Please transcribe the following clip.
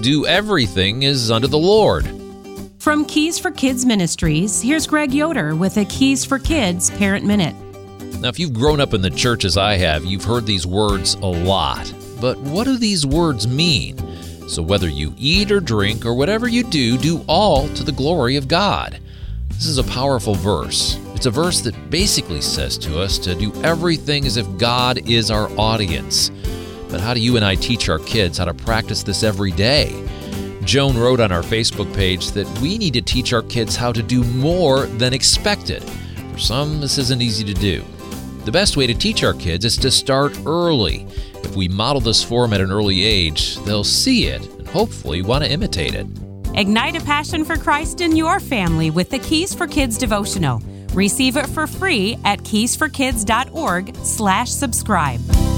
do everything as unto the Lord. From Keys for Kids Ministries, here's Greg Yoder with a Keys for Kids Parent Minute. Now, if you've grown up in the church as I have, you've heard these words a lot. But what do these words mean? So whether you eat or drink or whatever you do, do all to the glory of God. This is a powerful verse. It's a verse that basically says to us to do everything as if God is our audience. But how do you and I teach our kids how to practice this every day? Joan wrote on our Facebook page that we need to teach our kids how to do more than expected. For some, this isn't easy to do. The best way to teach our kids is to start early. If we model this for them at an early age, they'll see it and hopefully want to imitate it. Ignite a passion for Christ in your family with the Keys for Kids devotional. Receive it for free at keysforkids.org/subscribe.